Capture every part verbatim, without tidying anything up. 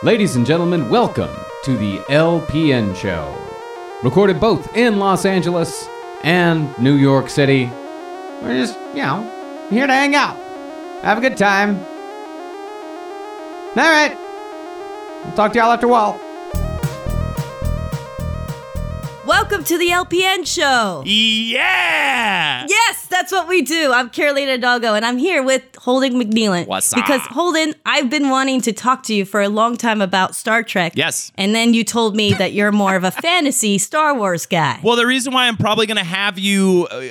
Ladies and gentlemen, welcome to the L P N Show. Recorded both in Los Angeles and New York City. We're just, you know, here to hang out. Have a good time. All right. I'll talk to y'all after a while. Welcome to the L P N Show. Yeah! Yes, that's what we do. I'm Carolina Doggo, and I'm here with Holden McNeilin. What's up? Because, Holden, I've been wanting to talk to you for a long time about Star Trek. Yes. And then you told me that you're more of a fantasy Star Wars guy. Well, the reason why I'm probably going to have you uh,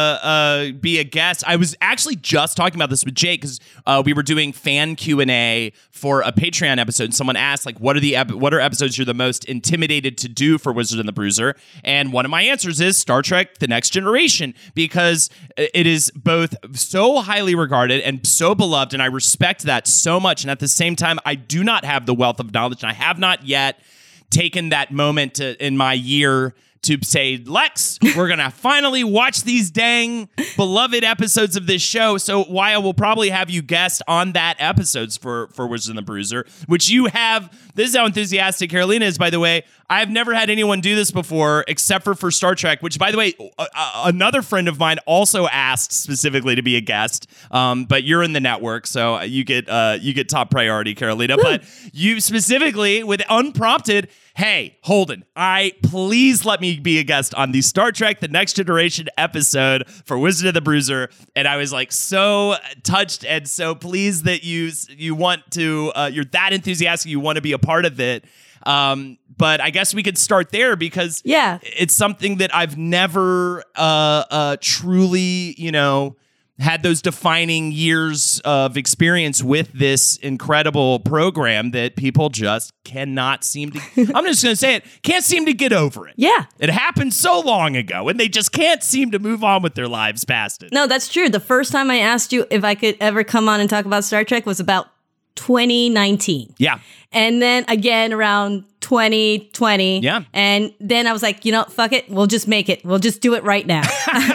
uh, be a guest, I was actually just talking about this with Jake because uh, we were doing fan Q and A for a Patreon episode, and someone asked, like, what are the ep- what are episodes you're the most intimidated to do for Wizard and the Bruiser? And one of my answers is Star Trek: The Next Generation, because it is both so highly regarded and so beloved, and I respect that so much. And at the same time, I do not have the wealth of knowledge, and I have not yet taken that moment to, in my year to say, Lex, we're going to finally watch these dang beloved episodes of this show. So why I will probably have you guest on that episodes for, for Wizard and the Bruiser, which you have. This is how enthusiastic Carolina is, by the way. I've never had anyone do this before except for for Star Trek, which, by the way, uh, another friend of mine also asked specifically to be a guest. Um, but you're in the network, so you get uh, you get top priority, Carolina. Woo. But you specifically, with unprompted, hey, Holden, I please let me be a guest on the Star Trek: The Next Generation episode for Wizard of the Bruiser. And I was like so touched and so pleased that you you want to, uh, you're that enthusiastic, you want to be a part of it. Um, but I guess we could start there because yeah. it's something that I've never uh, uh, truly, you know, had those defining years of experience with this incredible program that people just cannot seem to, I'm just going to say it, can't seem to get over it. Yeah. It happened so long ago and they just can't seem to move on with their lives past it. No, that's true. The first time I asked you if I could ever come on and talk about Star Trek was about twenty nineteen. Yeah. And then again around twenty twenty. Yeah. And then I was like, you know, fuck it. We'll just make it. We'll just do it right now.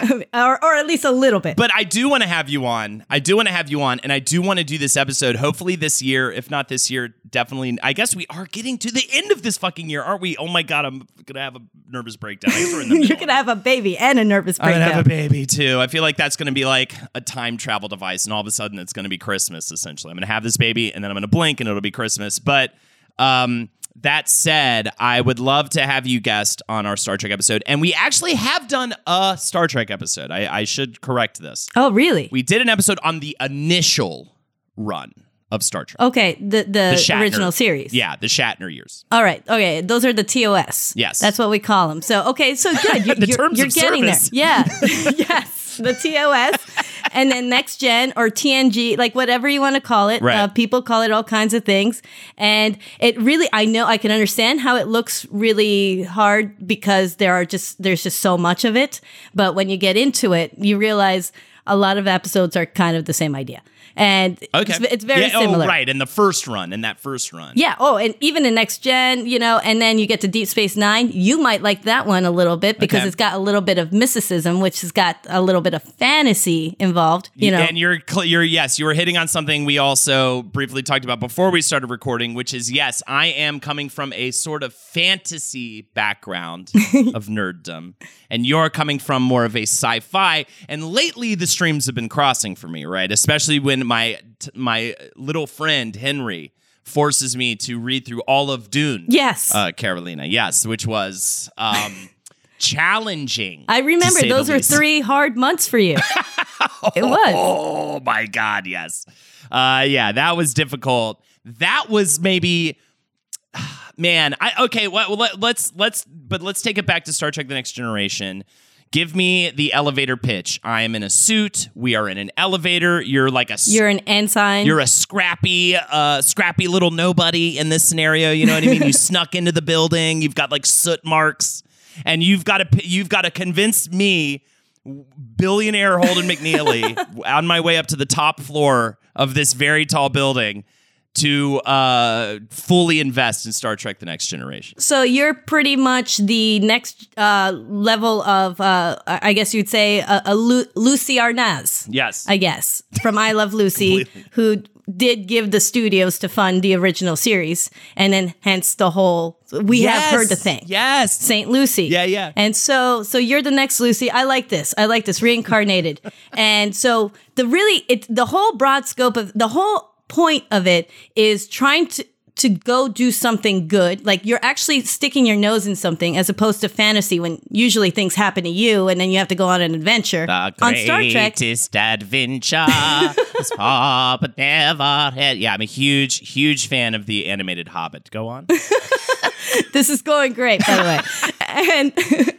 or, or at least a little bit. But I do want to have you on. I do want to have you on. And I do want to do this episode, hopefully this year. If not this year, definitely. I guess we are getting to the end of this fucking year, aren't we? Oh my God, I'm going to have a nervous breakdown. I guess we're in the middle. You're going to have a baby and a nervous breakdown. I'm going to have a baby too. I feel like that's going to be like a time travel device. And all of a sudden it's going to be Christmas, essentially. I'm going to have this baby and then I'm going to blink and it'll be Christmas. But um, that said, I would love to have you guest on our Star Trek episode. And we actually have done a Star Trek episode. I, I should correct this. Oh, really? We did an episode on the initial run of Star Trek. Okay, the, the, The Shatner- original series. Yeah, the Shatner years. All right, okay, those are the T O S. Yes. That's what we call them. So, okay, so good. You're, The you're, terms you're of getting service. there. Yeah, yes, the T O S. And then Next Gen or T N G, like whatever you want to call it. Right. Uh, people call it all kinds of things. And it really, I know, I can understand how it looks really hard because there are just, there's just so much of it. But when you get into it, you realize a lot of episodes are kind of the same idea. And Okay. it's, it's very yeah, similar. Oh, right. In the first run, in that first run. Yeah. Oh, and even in Next Gen, you know, and then you get to Deep Space Nine. You might like that one a little bit because Okay. it's got a little bit of mysticism, which has got a little bit of fantasy involved. You know, And you're, cl- you're, yes, you were hitting on something we also briefly talked about before we started recording, which is, yes, I am coming from a sort of fantasy background of nerddom, and you're coming from more of a sci-fi. And lately, the streams have been crossing for me, right? Especially when my t- my little friend Henry forces me to read through all of Dune. Yes. uh, Carolina, yes, which was um, challenging. I remember to say those the were least. three hard months for you. It was. Oh my God, yes. Uh, yeah, that was difficult. That was maybe, man. I okay. Well, let, let's let's but let's take it back to Star Trek: The Next Generation. Give me the elevator pitch. I am in a suit. We are in an elevator. You're like a You're an ensign. You're a scrappy, uh, scrappy little nobody in this scenario. You know what I mean? You snuck into the building. You've got like soot marks, and you've got to you've got to convince me, billionaire Holden McNeely, on my way up to the top floor of this very tall building, to uh, fully invest in Star Trek: The Next Generation. So you're pretty much the next uh, level of, uh, I guess you'd say, a, a Lu- Lucy Arnaz. Yes. I guess, from I Love Lucy, who did give the studios to fund the original series, and then hence the whole we Yes. have heard the thing. Yes. Saint Lucy. Yeah, yeah. And so so you're the next Lucy. I like this. I like this reincarnated. And so the really it the whole broad scope of the whole point of it is trying to to go do something good. Like you're actually sticking your nose in something as opposed to fantasy when usually things happen to you and then you have to go on an adventure. The on Star Trek, greatest adventure is far but never had. Yeah, I'm a huge, huge fan of the animated Hobbit. Go on. this is going great, by the way. And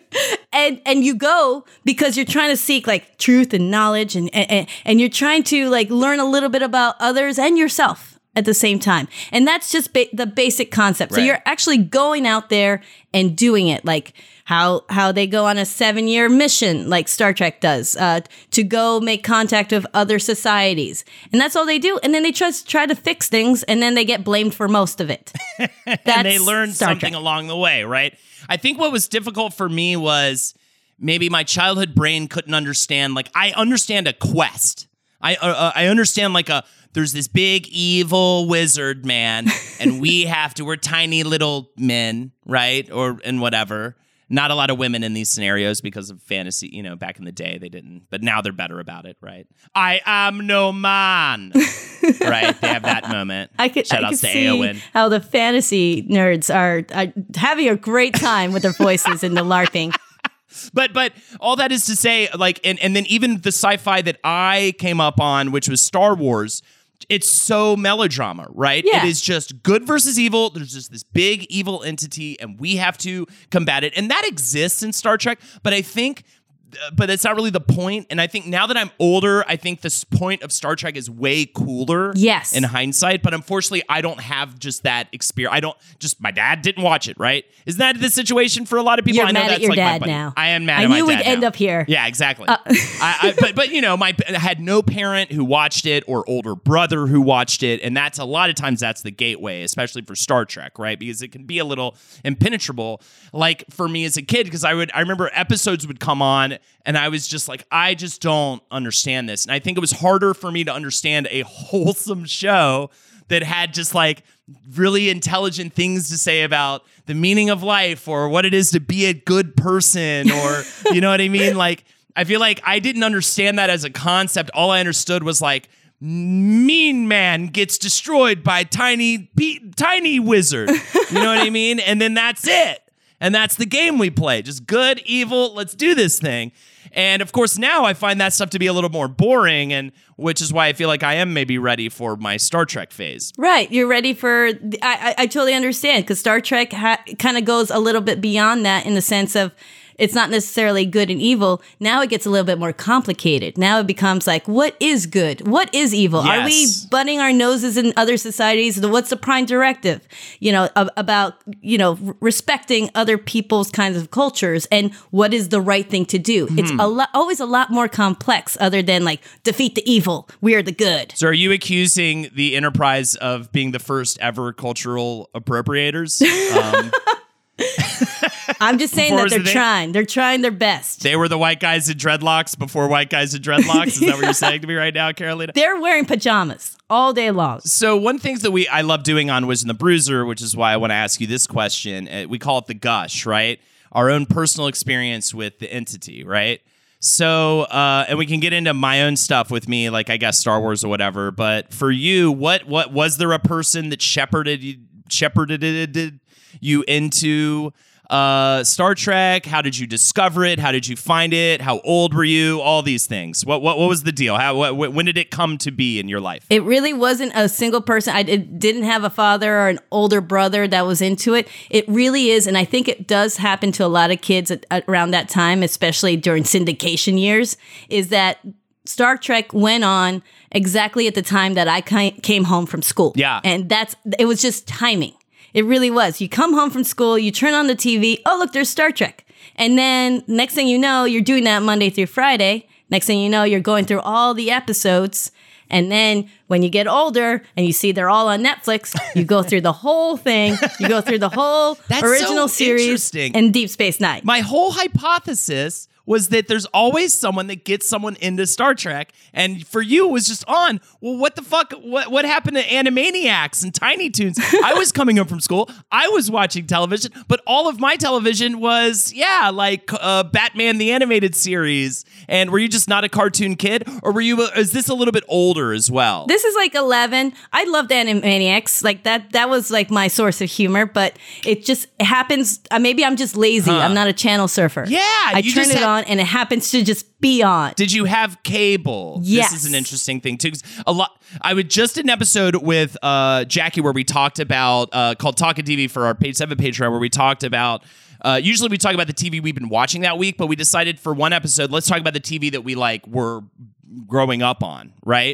and and you go because you're trying to seek like truth and knowledge and and, and you're trying to like learn a little bit about others and yourself at the same time. And that's just ba- the basic concept. So Right. you're actually going out there and doing it, like how how they go on a seven-year mission like Star Trek does, uh, to go make contact with other societies. And that's all they do. And then they just try to fix things and then they get blamed for most of it. That's and they learn Star something Trek. along the way, right? I think what was difficult for me was maybe my childhood brain couldn't understand. Like, I understand a quest. I uh, I understand like a there's this big evil wizard man, and we have to. We're tiny little men, right? Or and whatever. Not a lot of women in these scenarios because of fantasy. You know, back in the day they didn't, but now they're better about it, right? I am no man, right? They have that moment. I could, Shout I outs could to see Eowyn. how the fantasy nerds are, are having a great time with their voices and the LARPing. But but all that is to say, like, and, and then even the sci-fi that I came up on, which was Star Wars, it's so melodrama, right? Yeah. It is just good versus evil. There's just this big evil entity, and we have to combat it. And that exists in Star Trek, but I think... But that's not really the point. And I think now that I'm older, I think this point of Star Trek is way cooler. Yes. In hindsight. But unfortunately, I don't have just that experience. I don't just, my dad didn't watch it, right? Isn't that the situation for a lot of people? You're I know mad that's at your like my dad buddy. now. I am mad I at my knew dad we'd end now. up here. Yeah, exactly. I, I, but, but, you know, my I had no parent who watched it or older brother who watched it. And that's a lot of times that's the gateway, especially for Star Trek, right? Because it can be a little impenetrable, like for me as a kid, because I would, I remember episodes would come on and I was just like, I just don't understand this. And I think it was harder for me to understand a wholesome show that had just like really intelligent things to say about the meaning of life or what it is to be a good person or, you know what I mean? Like, I feel like I didn't understand that as a concept. All I understood was like, mean man gets destroyed by tiny, pe- tiny wizard. You know what I mean? And then that's it. And that's the game we play. Just good, evil, let's do this thing. And of course, now I find that stuff to be a little more boring, and which is why I feel like I am maybe ready for my Star Trek phase. Right. You're ready for, I, I, I totally understand, because Star Trek ha- kind of goes a little bit beyond that in the sense of it's not necessarily good and evil. Now it gets a little bit more complicated. Now it becomes like, what is good? What is evil? Are we Yes. butting our noses in other societies? What's the prime directive? You know, ab- about, you know, r- respecting other people's kinds of cultures and what is the right thing to do. It's a lot, always a lot more complex other than like defeat the evil. We are the good. So are you accusing the Enterprise of being the first ever cultural appropriators? Um, I'm just saying Before that was they're the thing- trying. They're trying their best. they were the white guys in dreadlocks before white guys in dreadlocks? Is that what you're saying to me right now, Carolina? They're wearing pajamas all day long. So one thing that we I love doing on Wiz and the Bruiser, which is why I want to ask you this question, uh, we call it the gush, right? Our own personal experience with the entity, right? So, uh, and we can get into my own stuff with me, like I guess Star Wars or whatever. But for you, what what was there a person that shepherded you, shepherded you into uh, Star Trek? How did you discover it? How did you find it? How old were you? All these things. What what what was the deal? How what, when did it come to be in your life? It really wasn't a single person. I did, didn't have a father or an older brother that was into it. It really is, and I think it does happen to a lot of kids at, at around that time, especially during syndication years, is that Star Trek went on exactly at the time that I ki- came home from school. Yeah. And that's it was just timing. It really was. You come home from school, you turn on the T V, oh, look, there's Star Trek. And then next thing you know, you're doing that Monday through Friday. Next thing you know, you're going through all the episodes. And then when you get older and you see they're all on Netflix, you go through the whole thing. You go through the whole That's original so series interesting. and Deep Space Nine. My whole hypothesis was that there's always someone that gets someone into Star Trek, and for you it was just on. Well, what the fuck? What what happened to Animaniacs and Tiny Toons? I was coming home from school, I was watching television, but all of my television was yeah, like uh, Batman the Animated Series. And were you just not a cartoon kid, or were you? Is this a little bit older as well? This is like eleven. I loved Animaniacs, like that. That was like my source of humor, but it just it happens. Uh, maybe I'm just lazy. Huh. I'm not a channel surfer. Yeah, I you turn just it had- on, and it happens to just be on. Did you have cable? Yes. This is an interesting thing too. 'Cause A lot. I would just did an episode with uh, Jackie where we talked about uh, called Talkin' T V for our Page Seven Patreon, where we talked about. Uh, usually we talk about the T V we've been watching that week, but we decided for one episode, let's talk about the T V that we like were growing up on, right?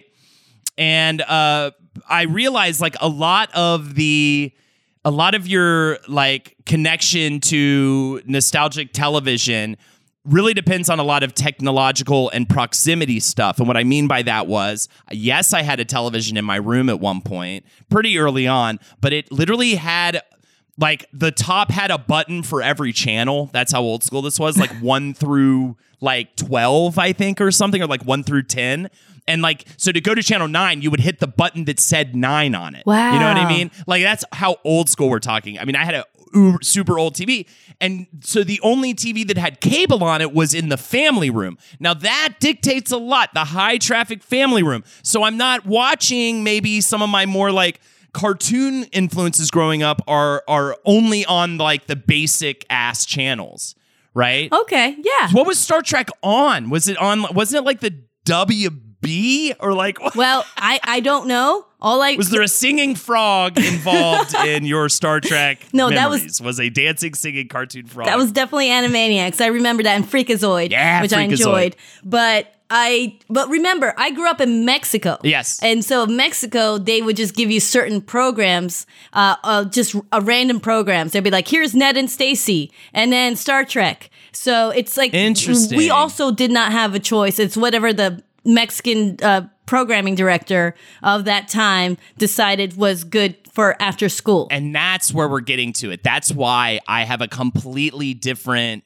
And uh, I realized like a lot of the. A lot of your like connection to nostalgic television really depends on a lot of technological and proximity stuff. And what I mean by that was, yes, I had a television in my room at one point, pretty early on, but it literally had like the top had a button for every channel. That's how old school this was, like one through like twelve, I think, or something, or like one through ten. And like, so to go to channel nine, you would hit the button that said nine on it. Wow. You know what I mean? Like, that's how old school we're talking. I mean, I had a uber, super old T V. And so the only T V that had cable on it was in the family room. Now that dictates a lot, the high traffic family room. So I'm not watching maybe some of my more like cartoon influences growing up are, are only on like the basic ass channels, right? Okay, yeah. What was Star Trek on? Was it on, wasn't it like the W B or like what? Well, I, I don't know. All I Was there a singing frog involved in your Star Trek No, that memories? Was a dancing, singing cartoon frog? that was definitely Animaniacs. I remember that, and Freakazoid, Yeah, which I Freakazoid. enjoyed. But I but remember, I grew up in Mexico. Yes. And so in Mexico, they would just give you certain programs, uh, uh just uh, random programs. They'd be like, here's Ned and Stacy, and then Star Trek. So it's like Interesting. we also did not have a choice. It's whatever the Mexican uh, programming director of that time decided was good for after school. And that's where we're getting to it. That's why I have a completely different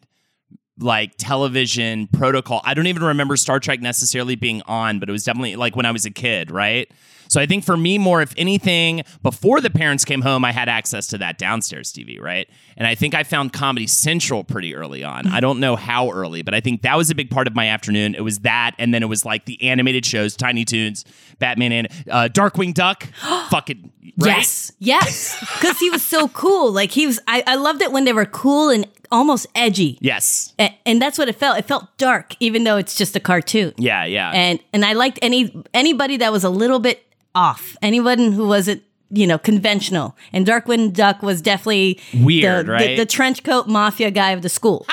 like television protocol. I don't even remember Star Trek necessarily being on, but it was definitely like when I was a kid, right? So I think for me more, if anything, before the parents came home, I had access to that downstairs T V, right? And I think I found Comedy Central pretty early on. I don't know how early, but I think that was a big part of my afternoon. It was that, and then it was like the animated shows, Tiny Toons, Batman, and uh, Darkwing Duck. Fucking right? Yes, yes, because he was so cool. Like he was, I, I loved it when they were cool and almost edgy. Yes. A- and that's what it felt. It felt dark, even though it's just a cartoon. Yeah, yeah. And and I liked any anybody that was a little bit off. Anyone who wasn't, you know, conventional. And Darkwing Duck was definitely Weird, the, right? the, the trench coat mafia guy of the school.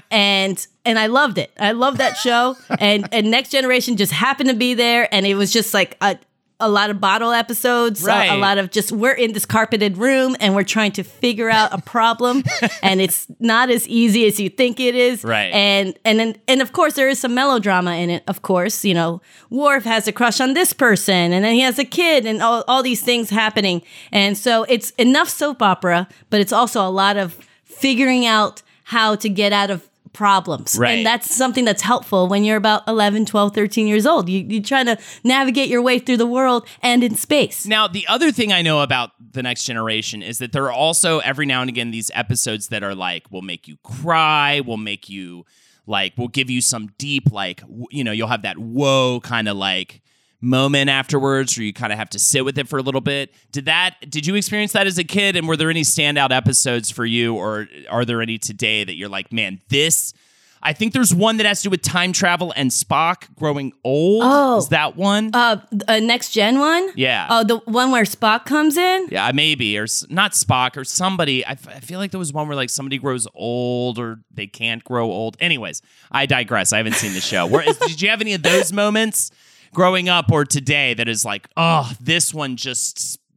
and and I loved it. I loved that show. and and Next Generation just happened to be there, and it was just like a a lot of bottle episodes, Right. a, a lot of just we're in this carpeted room and we're trying to figure out a problem, and it's not as easy as you think it is. Right. And and then and of course there is some melodrama in it. Of course, you know, Worf has a crush on this person, and then he has a kid, and all, all these things happening. And so it's enough soap opera, but it's also a lot of figuring out how to get out of problems. Right. And that's something that's helpful when you're about eleven, twelve, thirteen years old. You, you're trying to navigate your way through the world and in space. Now, the other thing I know about The Next Generation is that there are also every now and again these episodes that are like, will make you cry, will make you like, will give you some deep, like, w- you know, you'll have that whoa kind of like moment afterwards where you kind of have to sit with it for a little bit. Did that, did you experience that as a kid? And were there any standout episodes for you, or are there any today that you're like, man, this, I think there's one that has to do with time travel and Spock growing old. Oh. Is that one? Uh, a next gen one? Yeah. Oh, the one where Spock comes in? Yeah, maybe, or s- not Spock, or somebody. I, f- I feel like there was one where like somebody grows old, or they can't grow old. Anyways, I digress. I haven't seen the show. Where is, did you have any of those moments growing up or today that is like, oh, this one just s-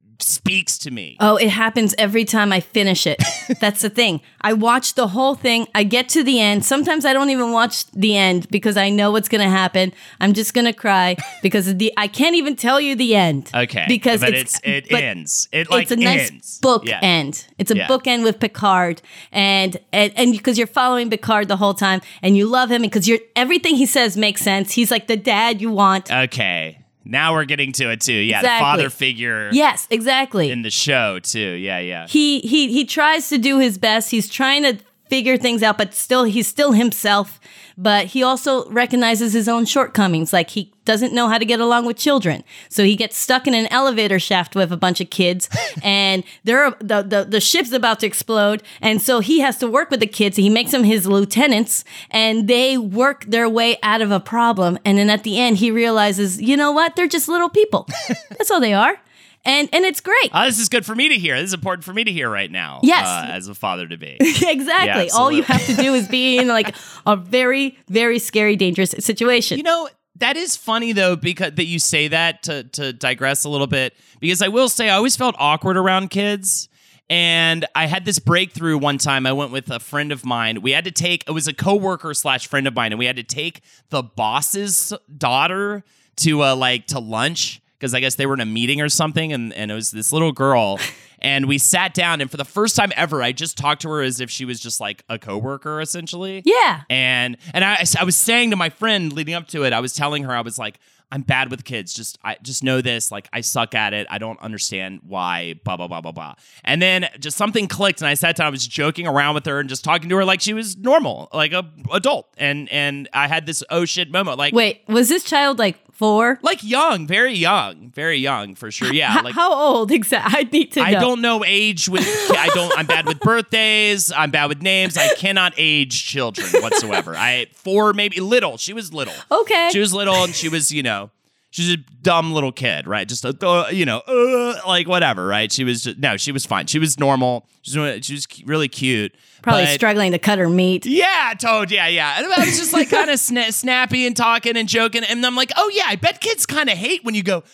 speaks to me. Oh, it happens every time I finish it. That's the thing. I watch the whole thing. I get to the end. Sometimes I don't even watch the end because I know what's going to happen. I'm just going to cry because the I can't even tell you the end. Okay. Because but it's, it's it but ends. It like it's a nice ends. book Yeah. end. It's a Yeah. book end with Picard, and and and because you're following Picard the whole time, and you love him because you're everything he says makes sense. He's like the dad you want. Okay. Now we're getting to it too. Yeah, Exactly. the father figure Yes, exactly. in the show too. Yeah, yeah. he he he tries to do his best. He's trying to figure things out, but still he's still himself. But he also recognizes his own shortcomings, like he doesn't know how to get along with children. So he gets stuck in an elevator shaft with a bunch of kids, and they're the, the the ship's about to explode, and so he has to work with the kids. He makes them his lieutenants, and they work their way out of a problem. And then at the end, he realizes, you know what? They're just little people. That's all they are. And and it's great. Oh, this is good for me to hear. This is important for me to hear right now. Yes. Uh, as a father to be. Exactly. Yeah, all you absolutely. have to do is be in like a very, very scary, dangerous situation. You know, that is funny though, because that you say that to to digress a little bit, because I will say I always felt awkward around kids. And I had this breakthrough one time. I went with a friend of mine. We had to take, it was a coworker slash friend of mine, and we had to take the boss's daughter to uh, like to lunch, because I guess they were in a meeting or something, and, and it was this little girl. And we sat down, and for the first time ever, I just talked to her as if she was just like a coworker, essentially. Yeah. And and I, I was saying to my friend leading up to it, I was telling her, I was like, I'm bad with kids. Just I just know this. Like, I suck at it. I don't understand why, blah, blah, blah, blah, blah. And then just something clicked, and I sat down. I was joking around with her and just talking to her like she was normal, like a adult. And and I had this oh shit moment. Like, Wait, was this child like four? like young, very young, very young for sure. Yeah. H- Like, how old exactly? I need to know. I don't know age with I don't I'm bad with birthdays, I'm bad with names. I cannot age children whatsoever. I four maybe little. She was little. Okay. She was little, and she was, you know, she's a dumb little kid, right? Just a uh, you know, uh, like whatever, right? She was just, no, she was fine. She was normal. She was she was really cute. Probably but- struggling to cut her meat. Yeah, Toad. Yeah, yeah. And I was just like kind of sna- snappy and talking and joking. And I'm like, oh, yeah, I bet kids kind of hate when you go,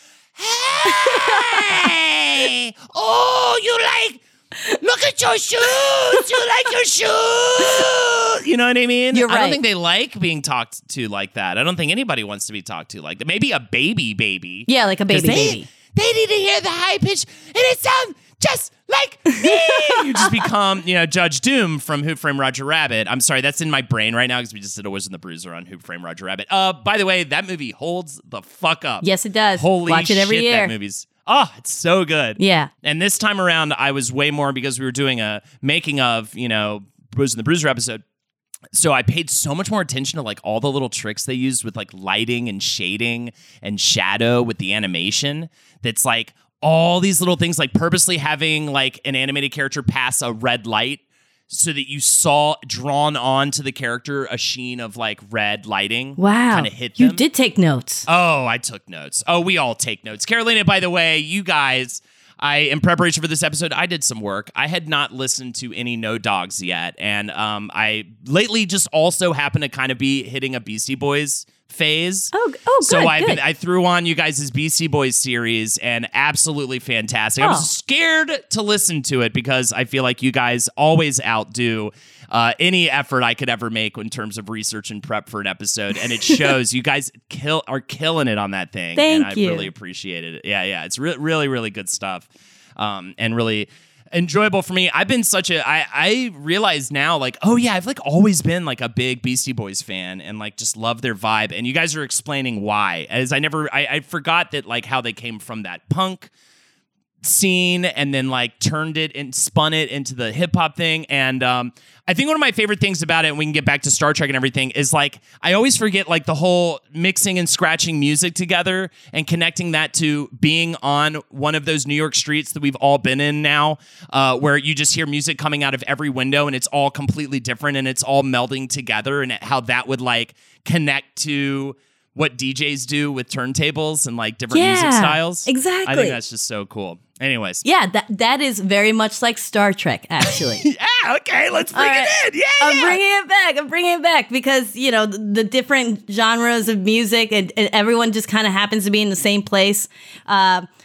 hey, oh, you like, look at your shoes. You like your shoes. You know what I mean? You're I don't right. think they like being talked to like that. I don't think anybody wants to be talked to like that. Maybe a baby baby. Yeah, like a 'Cause baby they, baby. They need to hear the high pitch, and it sounds just like me. You just become, you know, Judge Doom from Who Framed Roger Rabbit. I'm sorry, that's in my brain right now because we just did a Wiz and the Bruiser on Who Framed Roger Rabbit. Uh, by the way, that movie holds the fuck up. Yes, it does. Holy Watch it every shit, year. that movie's oh, it's so good. Yeah. And this time around, I was way more because we were doing a making of, you know, Wiz and the Bruiser episode. So I paid so much more attention to like all the little tricks they used with like lighting and shading and shadow with the animation. That's like all these little things, like purposely having like an animated character pass a red light so that you saw drawn onto the character a sheen of like red lighting. Wow. Kind of hit You them. did take notes. Oh, I took notes. Oh, we all take notes. Carolina, by the way, you guys, I in preparation for this episode, I did some work. I had not listened to any No Dogs yet, and um, I lately just also happened to kind of be hitting a Beastie Boys phase. Oh, oh, good, So I good. I threw on you guys' Beastie Boys series, and absolutely fantastic. I Oh. was scared to listen to it because I feel like you guys always outdo uh, any effort I could ever make in terms of research and prep for an episode, and it shows. You guys kill are killing it on that thing. Thank and I you. really appreciate it. Yeah, yeah, it's re- really, really good stuff, um, and really enjoyable for me. I've been such a I I realize now, like, oh yeah, I've like always been like a big Beastie Boys fan and like just love their vibe. And you guys are explaining why. As I never I, I forgot that like how they came from that punk scene and then like turned it and spun it into the hip hop thing. And um I think one of my favorite things about it, and we can get back to Star Trek and everything, is like I always forget like the whole mixing and scratching music together and connecting that to being on one of those New York streets that we've all been in now, uh, where you just hear music coming out of every window and it's all completely different and it's all melding together, and how that would like connect to what D Js do with turntables and like different music Yeah, styles. exactly. I think that's just so cool. Anyways. Yeah, that that is very much like Star Trek, actually. Yeah, okay, let's bring All right. it in. Yeah, I'm yeah. bringing it back. I'm bringing it back because, you know, the, the different genres of music and, and everyone just kind of happens to be in the same place. Uh,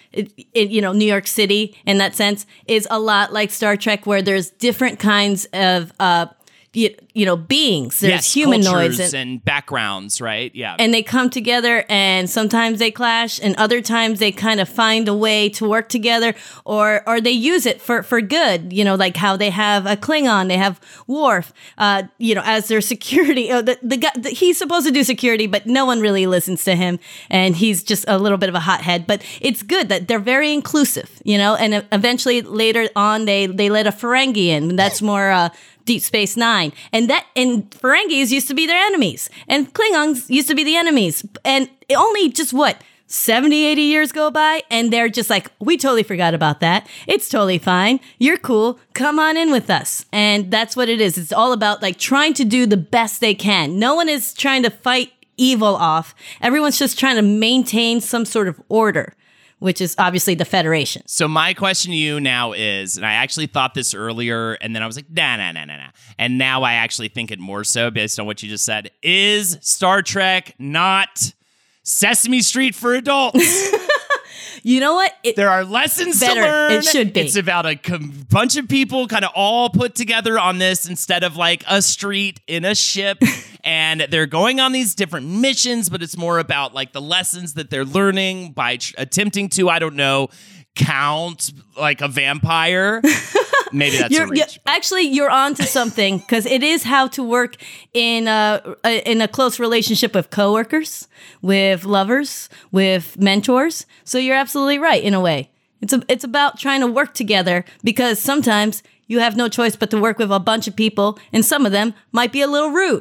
it, it, you know, New York City in that sense is a lot like Star Trek, where there's different kinds of, uh, you, you know, beings. There's yes, humanoids cultures and, and backgrounds, right? Yeah. and they come together, and sometimes they clash, and other times they kind of find a way to work together, or or they use it for, for good. You know, like how they have a Klingon, they have Worf, uh, you know, as their security. Uh, the the guy the, he's supposed to do security, but no one really listens to him, and he's just a little bit of a hothead. But it's good that they're very inclusive, you know. And eventually, later on, they they let a Ferengi in. That's more. Uh, Deep Space Nine. And that and Ferengis used to be their enemies. And Klingons used to be the enemies. And it only just what, seventy, eighty years go by, and they're just like, we totally forgot about that. It's totally fine. You're cool. Come on in with us. And that's what it is. It's all about like trying to do the best they can. No one is trying to fight evil off. Everyone's just trying to maintain some sort of order, which is obviously the Federation. So my question to you now is, and I actually thought this earlier, and then I was like, nah, nah, nah, nah, nah. And now I actually think it more so based on what you just said. Is Star Trek not Sesame Street for adults? You know what? It, there are lessons better. to learn. It should be. It's about a com- bunch of people kind of all put together on this instead of like a street in a ship. And they're going on these different missions, but it's more about like the lessons that they're learning by tr- attempting to, I don't know, count like a vampire. Maybe that's you're, a reach. You're, actually, you're onto something, because it is how to work in a, a in a close relationship with coworkers, with lovers, with mentors. So you're absolutely right in a way. It's a, it's about trying to work together, because sometimes you have no choice but to work with a bunch of people, and some of them might be a little rude.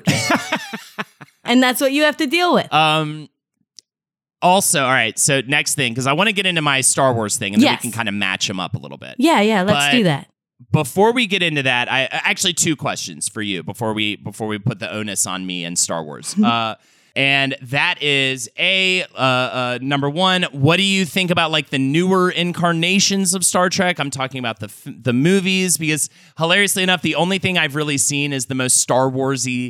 And that's what you have to deal with. Um. Also, all right, so next thing, because I want to get into my Star Wars thing, and then Yes. we can kind of match them up a little bit. Yeah, yeah, let's But do that. Before we get into that, I actually two questions for you before we before we put the onus on me and Star Wars. uh, and that is a uh, uh, number one. What do you think about like the newer incarnations of Star Trek? I'm talking about the f- the movies, because hilariously enough, the only thing I've really seen is the most Star Warsy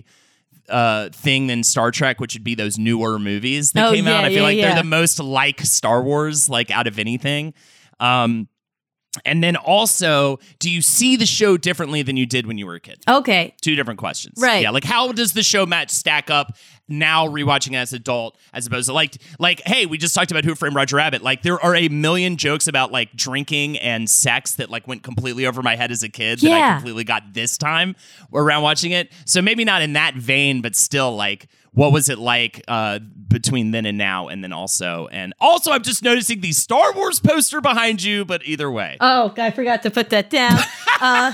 uh thing than Star Trek, which would be those newer movies that Oh, came out. yeah, I feel yeah, like yeah. they're the most like Star Wars, like out of anything. Um, and then also, do you see the show differently than you did when you were a kid? Okay. Two different questions. Right. Yeah, like how does the show match stack up now rewatching it as an adult as opposed to like, like, hey, we just talked about Who Framed Roger Rabbit. Like there are a million jokes about like drinking and sex that like went completely over my head as a kid that I Yeah. completely got this time around watching it. So maybe not in that vein, but still like, what was it like uh, between then and now? And then also, and also I'm just noticing the Star Wars poster behind you, but either way. Oh, I forgot to put that down. Uh,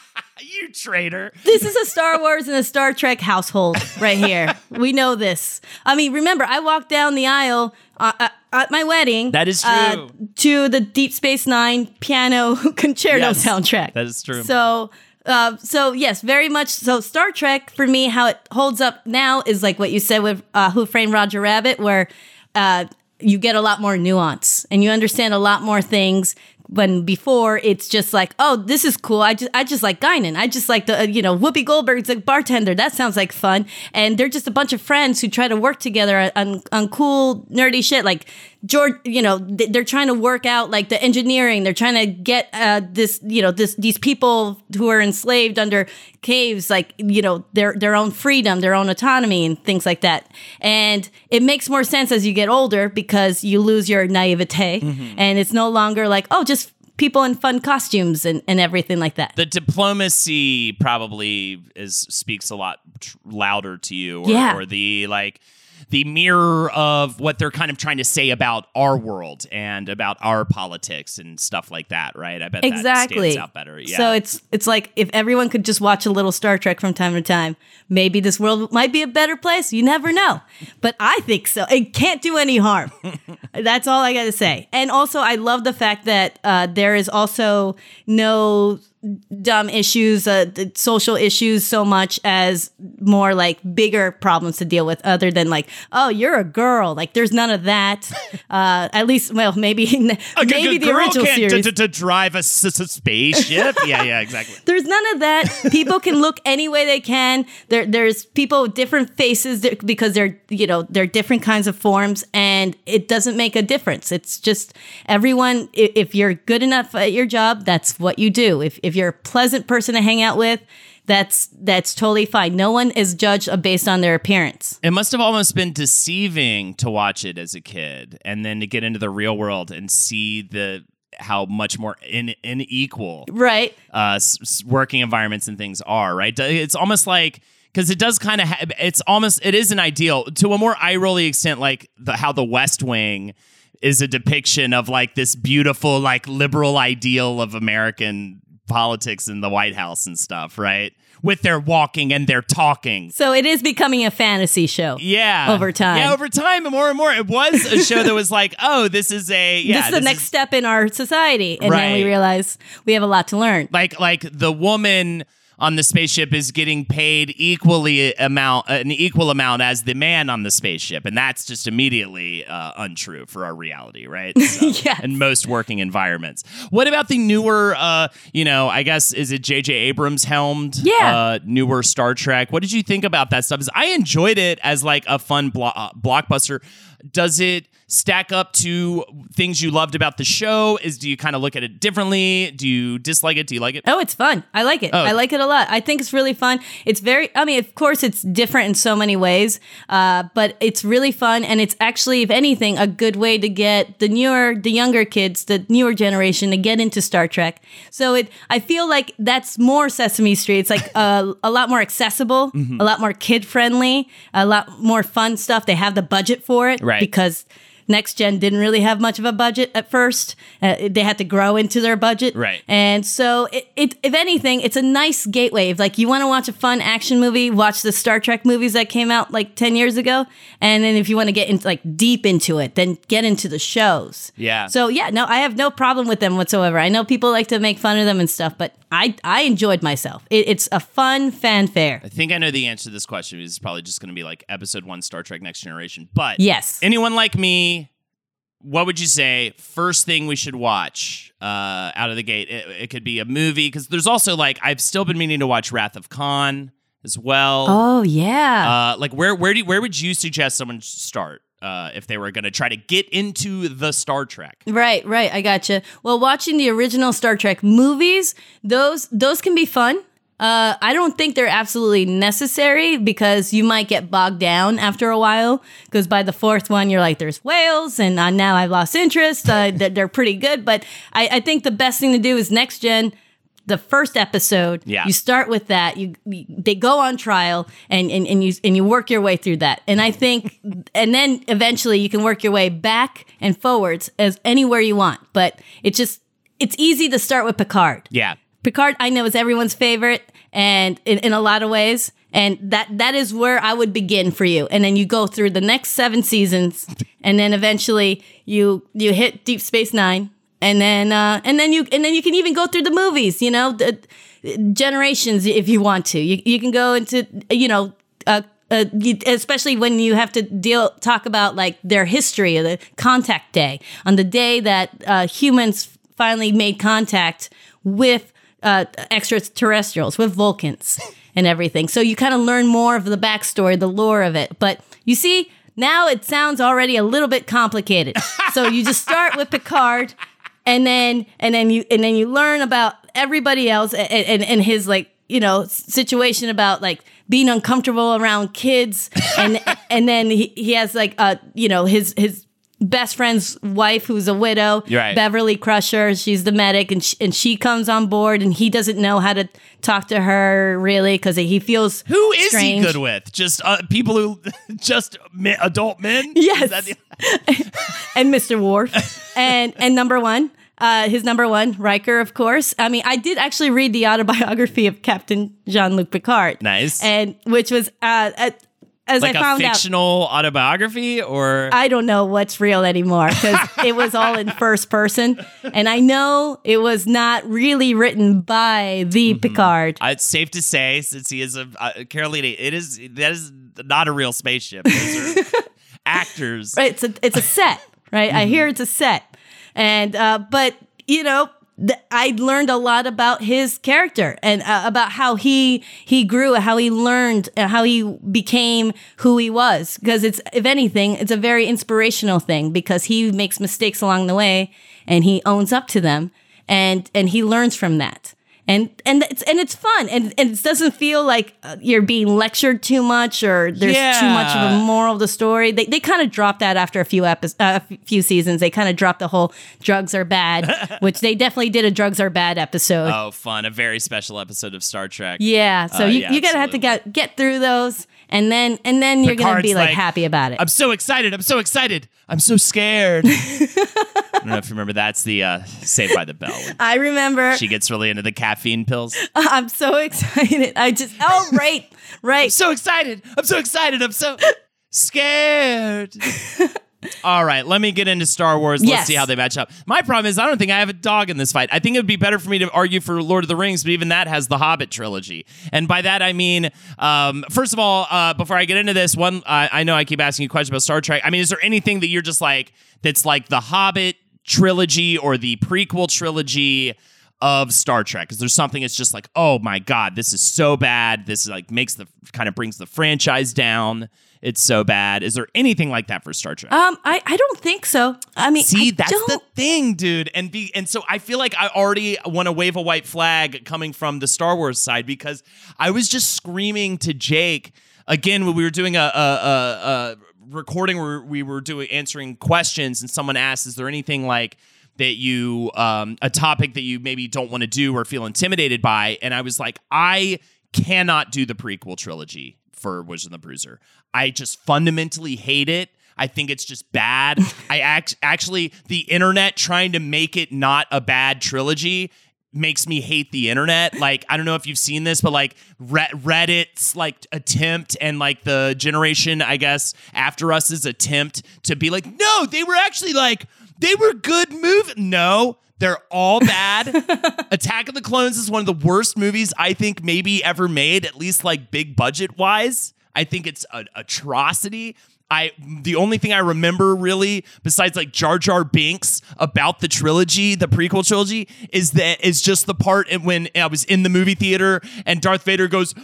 You traitor. This is a Star Wars and a Star Trek household right here. We know this. I mean, remember, I walked down the aisle uh, uh, at my wedding. That is uh, true. to the Deep Space Nine piano concerto Yes, soundtrack. that is true. So, uh, so yes, very much. So Star Trek, for me, how it holds up now is like what you said with uh, Who Framed Roger Rabbit, where uh, you get a lot more nuance and you understand a lot more things. When before it's just like, oh, this is cool. I just, I just like Guinan. I just like the, uh, you know, Whoopi Goldberg's a bartender. That sounds like fun. And they're just a bunch of friends who try to work together on, on cool, nerdy shit. Like George, you know, they're trying to work out like the engineering. They're trying to get uh, this, you know, this these people who are enslaved under caves, like, you know, their their own freedom, their own autonomy, and things like that. And it makes more sense as you get older because you lose your naivete, mm-hmm. and it's no longer like, oh, just people in fun costumes and, and everything like that. The diplomacy probably is speaks a lot tr- louder to you, or, Yeah. or the like the mirror of what they're kind of trying to say about our world and about our politics and stuff like that, right? I bet Exactly. that stands out better. Yeah. So it's it's like if everyone could just watch a little Star Trek from time to time, maybe this world might be a better place. You never know. But I think so. It can't do any harm. That's all I got to say. And also, I love the fact that uh, there is also no dumb issues, uh, the social issues so much as more like bigger problems to deal with other than like, oh, you're a girl. Like there's none of that. Uh, at least, well, maybe, maybe the girl original can't series. t- t- to drive a s- s- spaceship. yeah, yeah, exactly. There's none of that. People can look any way they can. There, there's people with different faces that- because they're, you know, they're different kinds of forms, and it doesn't make a difference. It's just everyone. i- If you're good enough at your job, that's what you do. If if you're a pleasant person to hang out with, that's that's totally fine. No one is judged based on their appearance. It must have almost been deceiving to watch it as a kid, and then to get into the real world and see the how much more in, unequal Right. uh, s- s- working environments and things are. Right. It's almost like. Because it does kind of, ha- it's almost, it is an ideal to a more eye rolly extent, like the, how the West Wing is a depiction of like this beautiful, like liberal ideal of American politics in the White House and stuff, right? With their walking and their talking. So it is becoming a fantasy show. Yeah. Over time. Yeah, over time, more and more. It was a show that was like, oh, this is a, yeah. this is the this next step in our society. And then we Right. realize we have a lot to learn. like like the woman on the spaceship is getting paid equally amount an equal amount as the man on the spaceship, and that's just immediately uh, untrue for our reality, right? So, Yes. in most working environments. What about the newer, uh, you know, I guess is it J J Abrams helmed? Yeah. Uh, newer Star Trek. What did you think about that stuff? 'Cause I enjoyed it as like a fun blo- uh, blockbuster. Does it stack up to things you loved about the show? Is do you kind of look at it differently? Do you dislike it? Do you like it? Oh, it's fun. I like it. Oh. I like it a lot. I think it's really fun. It's very, I mean, of course, it's different in so many ways, uh, but it's really fun. And it's actually, if anything, a good way to get the newer, the younger kids, the newer generation to get into Star Trek. So it, I feel like that's more Sesame Street. It's like uh, a lot more accessible, Mm-hmm. a lot more kid friendly, a lot more fun stuff. They have the budget for it. Right. Because Next Gen didn't really have much of a budget at first. Uh, they had to grow into their budget. Right. And so, it, it, if anything, it's a nice gateway. If like you want to watch a fun action movie, watch the Star Trek movies that came out like ten years ago. And then if you want to get into like deep into it, then get into the shows. Yeah. So yeah, no, I have no problem with them whatsoever. I know people like to make fun of them and stuff, but I, I enjoyed myself. It, it's a fun fanfare. I think I know the answer to this question. It's probably just going to be like episode one Star Trek Next Generation. But Yes. anyone like me, what would you say first thing we should watch uh, out of the gate? It, it could be a movie, because there's also like, I've still been meaning to watch Wrath of Khan as well. Oh yeah. Uh, like where where do you, where would you suggest someone start uh, if they were going to try to get into the Star Trek? Right, right. I gotcha. Well, watching the original Star Trek movies, those those can be fun. Uh, I don't think they're absolutely necessary because you might get bogged down after a while. Because by the fourth one, you're like, "There's whales," and uh, now I've lost interest. Uh, they're, they're pretty good, but I, I think the best thing to do is Next Gen. The first episode, Yeah. you start with that. You, you they go on trial, and, and and you and you work your way through that. And I think, and then eventually you can work your way back and forwards as anywhere you want. But it just it's easy to start with Picard. Yeah. Picard, I know, is everyone's favorite, and in, in a lot of ways, and that that is where I would begin for you. And then you go through the next seven seasons, and then eventually you you hit Deep Space Nine. And then, uh, and then you, and then you can even go through the movies. You know, the, Generations, if you want to. You you can go into, you know, uh, uh, you, especially when you have to deal talk about like their history, the contact day, on the day that uh, humans finally made contact with uh, extraterrestrials, with Vulcans and everything. So you kind of learn more of the backstory, the lore of it. But you see, now it sounds already a little bit complicated. So you just start with Picard. And then, and then you, and then you learn about everybody else and, and, and his like, you know, situation about like being uncomfortable around kids, and and then he, he has like uh you know his his best friend's wife who's a widow, Right. Beverly Crusher. She's the medic, and she, and she comes on board, and he doesn't know how to talk to her really because he feels Who is strange. he good with? Just uh, people who, just me, adult men? Yes. Is that the- and Mister Worf, and and number one, uh, his number one, Riker, of course. I mean, I did actually read the autobiography of Captain Jean-Luc Picard. Nice. And which was uh, uh, as like I found a out, fictional autobiography, or I don't know what's real anymore because it was all in first person, and I know it was not really written by the mm-hmm. Picard. Uh, it's safe to say, since he is a uh, Carolina, it is that is not a real spaceship. Those are actors. Right, it's a it's a set. Right, mm-hmm. I hear it's a set, and uh, but you know. th- I learned a lot about his character and uh, about how he he grew, how he learned, uh, how he became who he was. Because it's, if anything, it's a very inspirational thing because he makes mistakes along the way and he owns up to them, and and he learns from that. And and it's and it's fun, and, and it doesn't feel like uh, you're being lectured too much or there's Yeah. too much of a moral of the story. They they kind of dropped that after a few epi- uh, a few seasons. They kind of dropped the whole drugs are bad, which they definitely did a drugs are bad episode. Oh, fun. A very special episode of Star Trek. Yeah, so Uh, you, yeah, you gotta have to get get through those, and then and then you're gonna Picard's be like, like, happy about it. I'm so excited. I'm so excited. I'm so scared. I don't know if you remember. That's the uh, Saved by the Bell. when I remember. She gets really into the caffeine pills. I'm so excited. I just oh right right. I'm so excited. I'm so excited. I'm so scared. All right, let me get into Star Wars. Let's Yes. see how they match up. My problem is I don't think I have a dog in this fight. I think it would be better for me to argue for Lord of the Rings, but even that has the Hobbit trilogy. And by that, I mean, um, first of all, uh, before I get into this, one, uh, I know I keep asking you questions about Star Trek. I mean, is there anything that you're just like, that's like the Hobbit trilogy or the prequel trilogy of Star Trek? Is there something that's just like, oh my God, this is so bad. This is like makes the, kind of brings the franchise down. It's so bad. Is there anything like that for Star Trek? Um, I, I don't think so. I mean, See, I that's don't, the thing, dude. And be and so I feel like I already want to wave a white flag coming from the Star Wars side because I was just screaming to Jake again when we were doing a a, a, a recording where we were doing answering questions, and someone asked, "Is there anything like that you um, a topic that you maybe don't want to do or feel intimidated by?" And I was like, I cannot do the prequel trilogy for Wizard and the Bruiser. I just fundamentally hate it. I think it's just bad. I act- actually, the internet trying to make it not a bad trilogy makes me hate the internet. Like, I don't know if you've seen this, but like Re- Reddit's like attempt and like the generation, I guess, after us's attempt to be like, no, they were actually like, they were good movies. No, they're all bad. Attack of the Clones is one of the worst movies I think maybe ever made, at least like big budget wise. I think it's an atrocity. I the only thing I remember really, besides like Jar Jar Binks about the trilogy, the prequel trilogy, is that is just the part when I was in the movie theater and Darth Vader goes,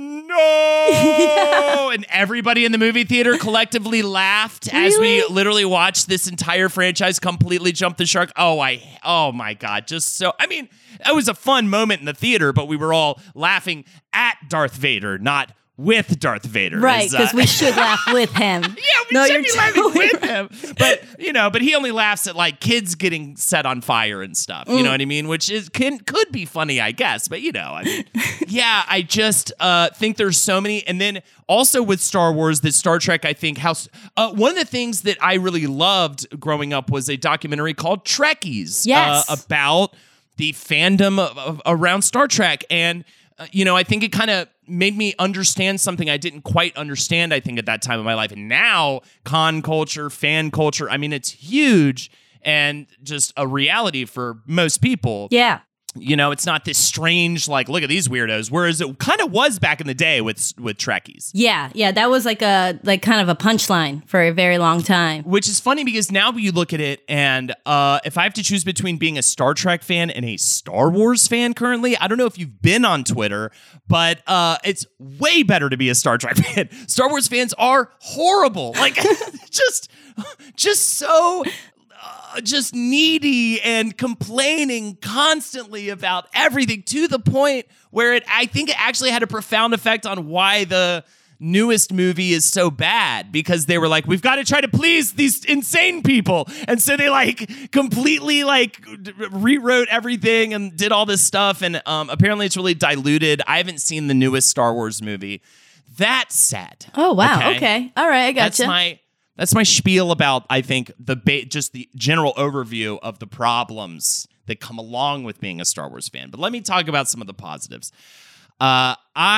no, yeah. And everybody in the movie theater collectively laughed Really? as we literally watched this entire franchise completely jump the shark. Oh, I, oh my God, just so. I mean, it was a fun moment in the theater, but we were all laughing at Darth Vader, not with Darth Vader. right, because uh, we should laugh with him. Yeah, we No, should you're be laughing totally with him. But, you know, but he only laughs at like kids getting set on fire and stuff. You Mm. know what I mean? Which is can could be funny, I guess. But, you know, I mean, yeah, I just uh, think there's so many. And then also with Star Wars, that Star Trek, I think, how uh, one of the things that I really loved growing up was a documentary called Trekkies. Yes. Uh, about the fandom of, of, around Star Trek. And, uh, you know, I think it kind of made me understand something I didn't quite understand, I think, at that time of my life. And now, con culture, fan culture, I mean, it's huge and just a reality for most people. Yeah. You know, it's not this strange, like, look at these weirdos, whereas it kind of was back in the day with with Trekkies. Yeah, yeah, that was like a like kind of a punchline for a very long time. Which is funny because now you look at it, and uh, if I have to choose between being a Star Trek fan and a Star Wars fan currently, I don't know if you've been on Twitter, but uh, it's way better to be a Star Trek fan. Star Wars fans are horrible. Like, just, just so... Uh, just needy and complaining constantly about everything, to the point where it, I think it actually had a profound effect on why the newest movie is so bad, because they were like, we've got to try to please these insane people. And so they like completely like d- rewrote everything and did all this stuff. And um, apparently it's really diluted. I haven't seen the newest Star Wars movie. That said. Oh, wow. Okay. okay. All right. I gotcha. That's my... That's my spiel about, I think, the ba- just the general overview of the problems that come along with being a Star Wars fan. But let me talk about some of the positives. Uh,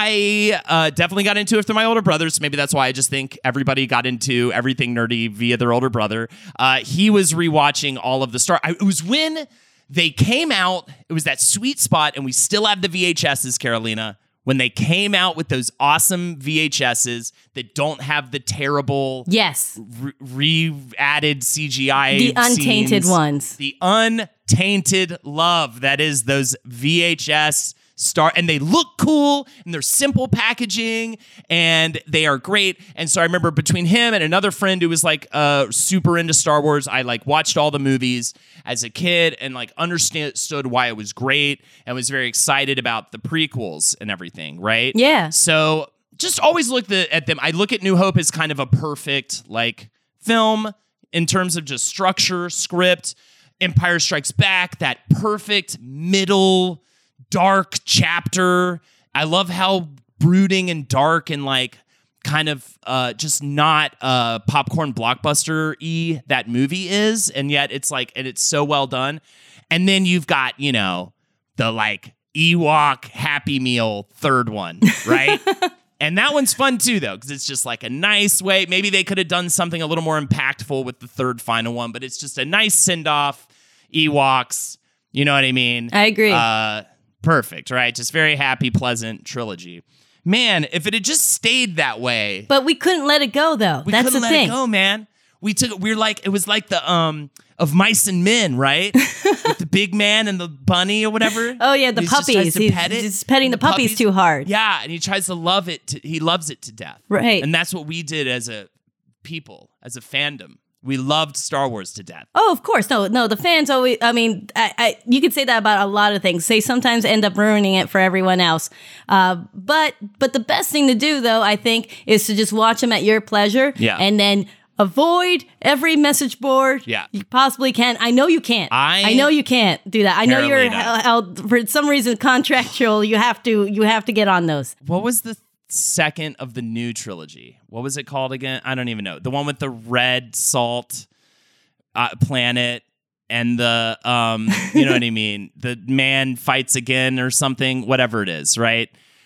I uh, definitely got into it through my older brothers. Maybe that's why I just think everybody got into everything nerdy via their older brother. Uh, he was rewatching all of the Star. I, it was when they came out. It was that sweet spot, and we still have the V H Ses, Carolina. When they came out with those awesome V H Ses that don't have the terrible, yes, re- re-added C G I, the untainted scenes, ones, the untainted love that is those V H S Star, and they look cool, and they're simple packaging, and they are great. And so I remember between him and another friend who was like uh, super into Star Wars, I like watched all the movies as a kid and like understood why it was great and was very excited about the prequels and everything, right? Yeah. So just always look the, at them. I look at New Hope as kind of a perfect like film in terms of just structure, script. Empire Strikes Back, that perfect middle dark chapter. I love how brooding and dark and like kind of uh, just not uh, popcorn blockbuster-y that movie is. And yet it's like, and it's so well done. And then you've got, you know, the like Ewok Happy Meal third one, right? And that one's fun too, though, because it's just like a nice way. Maybe they could have done something a little more impactful with the third final one, but it's just a nice send-off. Ewoks, you know what I mean? I agree. Uh, perfect, right? Just very happy, pleasant trilogy. Man, if it had just stayed that way. But we couldn't let it go, though. We That's couldn't the let thing. it go, man. We took we were like, it was like the um of Mice and Men, right? With the big man and the bunny or whatever. Oh yeah, the He just tries puppies. to He's pet it. just petting the, the puppies, puppies too hard. Yeah, and he tries to love it. To, he loves it to death. Right. And that's what we did as a people, as a fandom. We loved Star Wars to death. Oh, of course. No, no. The fans always, I mean, I, I, you could say that about a lot of things. They sometimes end up ruining it for everyone else. Uh, but but the best thing to do, though, I think, is to just watch them at your pleasure. Yeah. And then avoid every message board yeah. you possibly can. I know you can't. I, I know you can't do that. I know you're Carolina. held, for some reason, contractual. You have to, you have to get on those. What was the second of the new trilogy? What was it called again? I don't even know. The one with the red salt uh, planet and the um you know what I mean, the man fights again or something, whatever it is, right?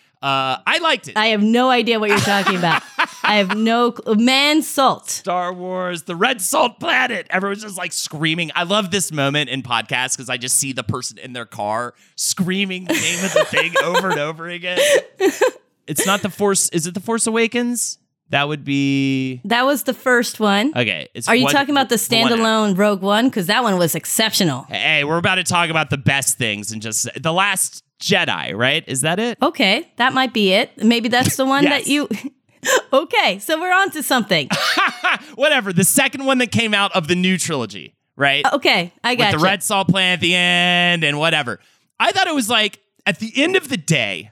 uh I liked it. I have no idea what you're talking about. I have no man salt. Star Wars, the red salt planet. Everyone's just like screaming. I love this moment in podcasts because I just see the person in their car screaming the name of the thing over and over again. It's not the Force. Is it the Force Awakens? That would be. That was the first one. Okay. It's Are you one, talking about the the one standalone Rogue One? Because that one was exceptional. Hey, we're about to talk about the best things and just the Last Jedi, right? Is that it? Okay, that might be it. Maybe that's the one Yes. that you. Okay, so we're on to something. Whatever. The second one that came out of the new trilogy, right? Okay, I got With the red salt planet at the end and whatever. I thought it was like at the end of the day.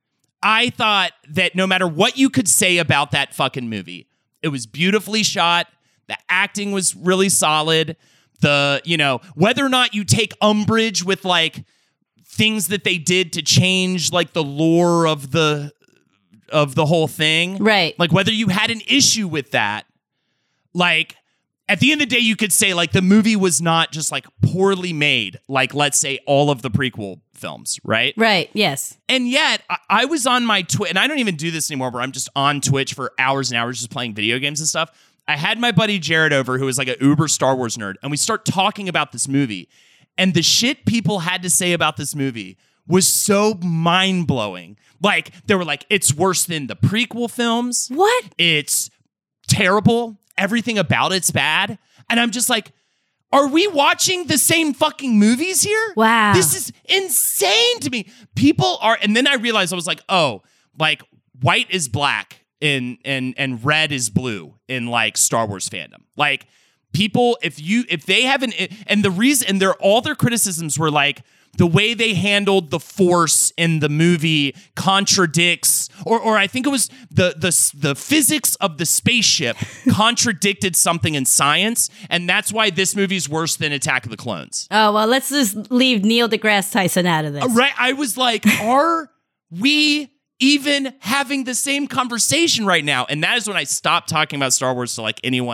I thought that no matter what you could say about that fucking movie, it was beautifully shot. The acting was really solid. The, you know, whether or not you take umbrage with like things that they did to change like the lore of the of the whole thing. Right. Like whether you had an issue with that, like at the end of the day, you could say like the movie was not just like poorly made, like let's say all of the prequel films, right? Right, yes. And yet, I, I was on my Twitch, and I don't even do this anymore, where I'm just on Twitch for hours and hours just playing video games and stuff. I had my buddy Jared over, who was like an uber Star Wars nerd, and we start talking about this movie. And the shit people had to say about this movie was so mind-blowing. Like, they were like, it's worse than the prequel films. What? It's terrible. Everything about it's bad. And I'm just like, are we watching the same fucking movies here? Wow. This is insane to me. People are, and then I realized I was like, oh, like white is black and and and red is blue in like Star Wars fandom. Like people, if you if they haven't, and the reason, and their all their criticisms were like, the way they handled the Force in the movie contradicts, or or I think it was the the the physics of the spaceship contradicted something in science, and that's why this movie's worse than Attack of the Clones. Oh, well, let's just leave Neil deGrasse Tyson out of this. Right? I was like, are we even having the same conversation right now? And that is when I stopped talking about Star Wars to like anyone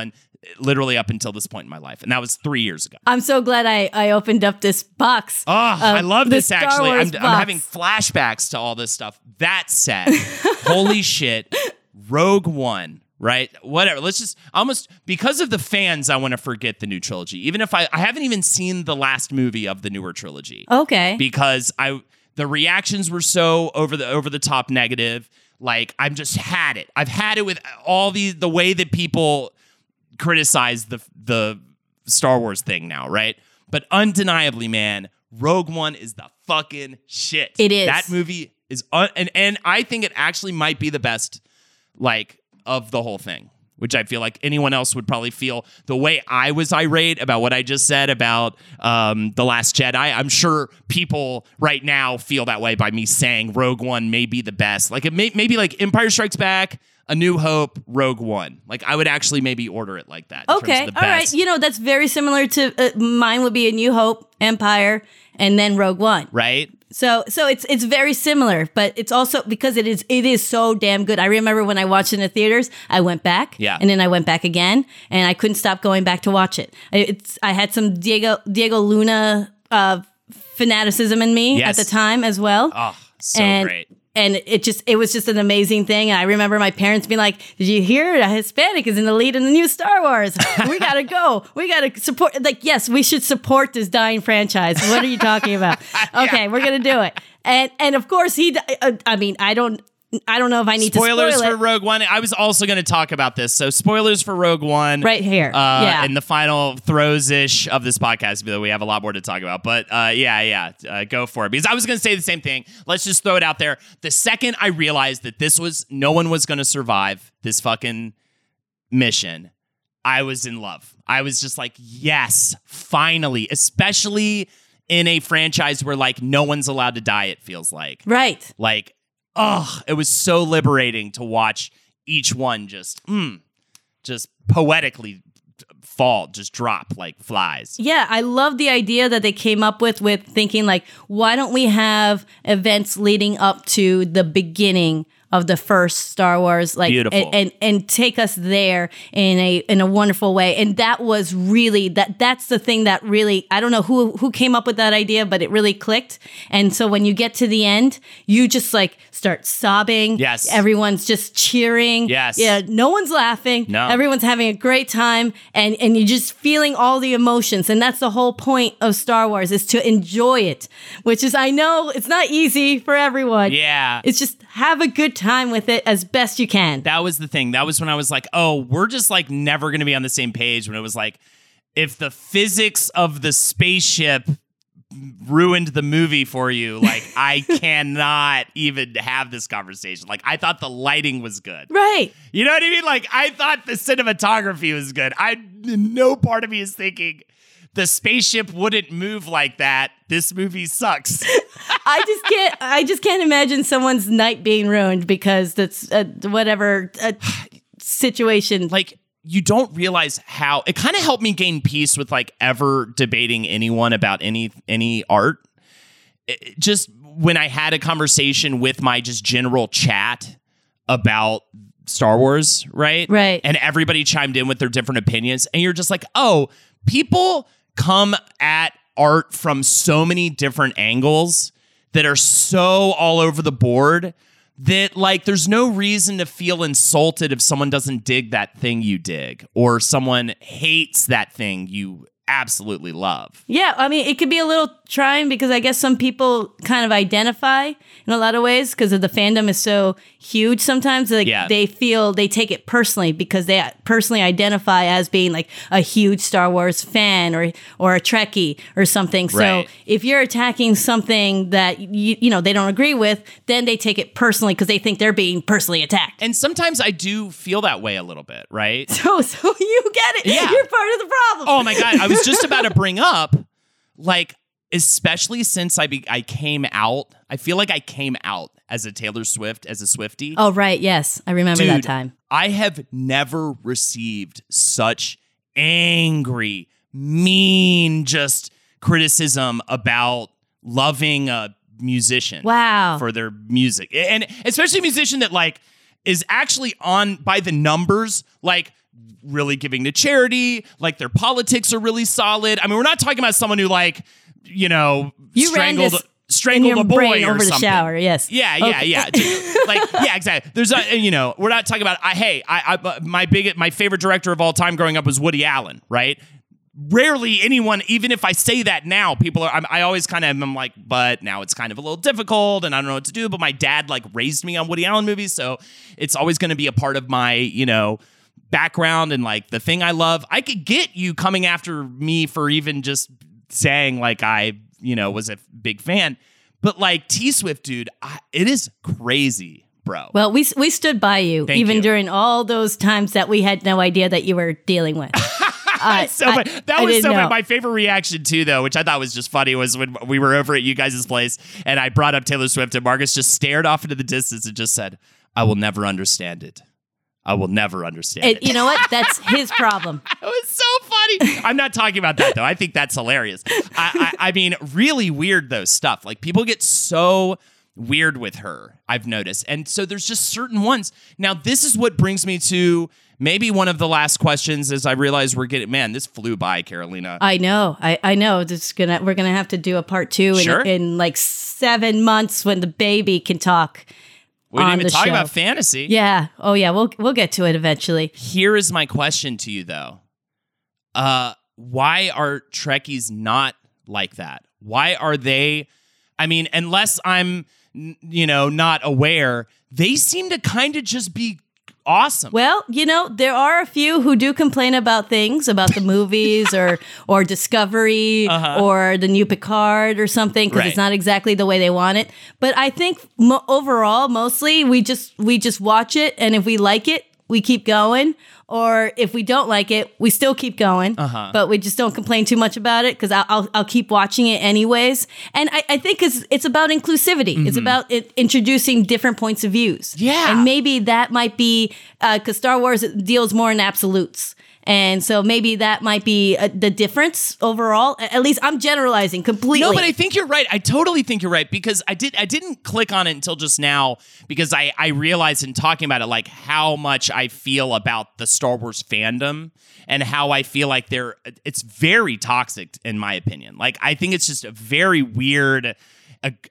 literally up until this point in my life. And that was three years ago. I'm so glad I, I opened up this box. Oh, I love the this, Star actually. I'm, Wars I'm box. having flashbacks to all this stuff. That said, holy shit, Rogue One, right? Whatever. Let's just almost, because of the fans, I want to forget the new trilogy. Even if I, I haven't even seen the last movie of the newer trilogy. Okay. Because I, the reactions were so over the over the top negative. Like, I've just had it. I've had it with all these, the way that people criticize the the Star Wars thing now, right? But undeniably, man, Rogue One is the fucking shit. It is. That movie is, un- and and I think it actually might be the best, like, of the whole thing. Which I feel like anyone else would probably feel the way I was irate about what I just said about um, The Last Jedi. I'm sure people right now feel that way by me saying Rogue One may be the best. Like, it may maybe like Empire Strikes Back, A New Hope, Rogue One. Like, I would actually maybe order it like that. In Okay, terms of the all right. best. You know, that's very similar to uh, mine would be A New Hope, Empire, and then Rogue One. Right? So, so it's it's very similar, but it's also because it is it is so damn good. I remember when I watched it in the theaters, I went back, Yeah. and then I went back again, and I couldn't stop going back to watch it. It's I had some Diego Diego Luna uh, fanaticism in me Yes. at the time as well. Oh, so and, great. And it just it was just an amazing thing. And I remember my parents being like, "Did you hear a Hispanic is in the lead in the new Star Wars? We gotta go. We gotta support." Like, yes, we should support this dying franchise. What are you talking about? Okay, we're gonna do it. And and of course he. Uh, I mean, I don't. I don't know if I need Spoilers to spoil for it. Rogue One. I was also going to talk about this. So spoilers for Rogue One. Right here. Uh, Yeah. In the final throws-ish of this podcast, though we have a lot more to talk about. But uh, yeah, yeah, uh, go for it. Because I was going to say the same thing. Let's just throw it out there. The second I realized that this was, no one was going to survive this fucking mission, I was in love. I was just like, yes, finally. Especially in a franchise where, like, no one's allowed to die, it feels like. Right. Like, oh, it was so liberating to watch each one just, mm, just poetically fall, just drop like flies. Yeah, I love the idea that they came up with with thinking like, why don't we have events leading up to the beginning of the first Star Wars, like, Beautiful. and, and and take us there in a in a wonderful way. And that was really that that's the thing that really, I don't know who who came up with that idea, but it really clicked. And so when you get to the end, you just like start sobbing. Yes. Everyone's just cheering. Yes. Yeah. No one's laughing. No. Everyone's having a great time, and and you're just feeling all the emotions. And that's the whole point of Star Wars, is to enjoy it, which is, I know it's not easy for everyone. Yeah. It's just have a good time with it as best you can. That was the thing. That was when I was like, oh, we're just like never going to be on the same page. When it was like, if the physics of the spaceship ruined the movie for you, like, I cannot even have this conversation. Like, I thought the lighting was good. Right. You know what I mean? Like, I thought the cinematography was good. I, no part of me is thinking the spaceship wouldn't move like that. This movie sucks. I just can't. I just can't imagine someone's night being ruined because that's uh, whatever uh, situation. Like, you don't realize how it kind of helped me gain peace with like ever debating anyone about any any art. It, just when I had a conversation with my just general chat about Star Wars, right? Right. And everybody chimed in with their different opinions, and you're just like, oh, people come at art from so many different angles that are so all over the board that, like, there's no reason to feel insulted if someone doesn't dig that thing you dig, or someone hates that thing you absolutely love. Yeah, I mean, it could be a little trying because I guess some people kind of identify in a lot of ways because of the fandom is so huge sometimes. Like, Yeah. they feel, they take it personally because they personally identify as being like a huge Star Wars fan or or a Trekkie or something. So Right. if you're attacking something that, you, you know, they don't agree with, then they take it personally because they think they're being personally attacked. And sometimes I do feel that way a little bit, right? So, so you get it. Yeah. You're part of the problem. Oh my God. I was just about to bring up, like, especially since I be- I came out, I feel like I came out as a Taylor Swift, as a Swiftie. Oh, right. Yes. I remember that Dude, time. I have never received such angry, mean, just criticism about loving a musician. Wow. For their music. And especially a musician that, like, is actually on by the numbers, like, really giving to charity. Like their politics are really solid. I mean, we're not talking about someone who like, you know, You strangled ran this strangled in your a boy brain or over the something. shower. Yes. Yeah, yeah, Okay. yeah. Just, like, yeah, exactly. There's a, you know, we're not talking about. I hey, I, I my big my favorite director of all time growing up was Woody Allen, right? Rarely anyone, even if I say that now, people are, I'm, I always kind of am like, but now it's kind of a little difficult and I don't know what to do. But my dad like raised me on Woody Allen movies. So it's always going to be a part of my, you know, background and like the thing I love. I could get you coming after me for even just saying like I, you know, was a big fan. But like T-Swift, dude, I, it is crazy, bro. Well, we we stood by you Thank even you. during all those times that we had no idea that you were dealing with. Uh, so I- funny. That I was didn't so funny. know. My favorite reaction too, though, which I thought was just funny, was when we were over at you guys' place and I brought up Taylor Swift and Marcus just stared off into the distance and just said, "I will never understand it. I will never understand And it." you know what? That's his problem. It was so funny. I'm not talking about that though. I think that's hilarious. I, I, I mean, really weird though stuff. Like people get so weird with her, I've noticed. And so there's just certain ones. Now, this is what brings me to maybe one of the last questions as I realize we're getting, man, this flew by, Carolina. I know. I, I know. This is gonna we're gonna have to do a part two in, Sure. in like seven months when the baby can talk. We didn't on even the talk show. about fantasy. Yeah. Oh yeah. We'll we'll get to it eventually. Here is my question to you, though. Uh, why are Trekkies not like that? Why are they? I mean, unless I'm, n- you know, not aware, they seem to kind of just be awesome. Well, you know, there are a few who do complain about things, about the movies or or Discovery Uh-huh. or the new Picard or something, because Right. it's not exactly the way they want it. But I think mo- overall, mostly we just we just watch it, and if we like it, we keep going. Or if we don't like it, we still keep going. Uh-huh. But we just don't complain too much about it because I'll, I'll I'll keep watching it anyways. And I, I think it's it's about inclusivity. It's about it, introducing different points of views. Yeah. And maybe that might be because Star Wars deals more in absolutes. And so maybe that might be uh, the difference overall. A- At least I'm generalizing completely. No, but I think you're right. I totally think you're right because I did. I didn't click on it until just now because I I realized in talking about it like how much I feel about the Star Wars fandom and how I feel like they're. It's very toxic in my opinion. Like I think it's just a very weird, ag-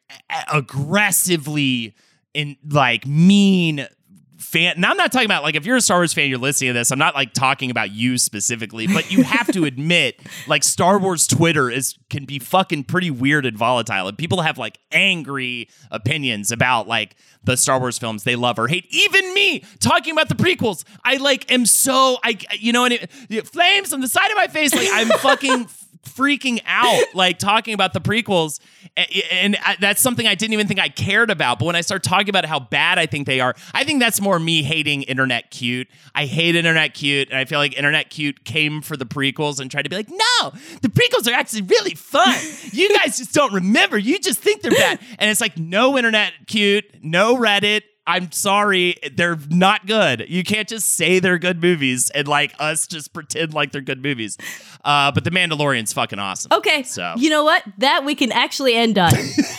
aggressively in like mean. Fan. Now I'm not talking about like if you're a Star Wars fan, you're listening to this. I'm not like talking about you specifically, but you have to admit, like Star Wars Twitter is can be fucking pretty weird and volatile, and people have like angry opinions about like the Star Wars films they love or hate. Even me talking about the prequels, I like am so I you know and it, flames on the side of my face, like I'm fucking. freaking out like talking about the prequels and that's something I didn't even think I cared about, but when I start talking about how bad I think they are, I think that's more me hating Internet Cute. I hate Internet Cute, and I feel like Internet Cute came for the prequels and tried to be like, no, the prequels are actually really fun. You guys just don't remember, you just think they're bad. And it's like, no Internet Cute, no Reddit, I'm sorry, they're not good. You can't just say they're good movies and like us just pretend like they're good movies. Uh, but The Mandalorian's fucking awesome. Okay. So You know what? That we can actually end on.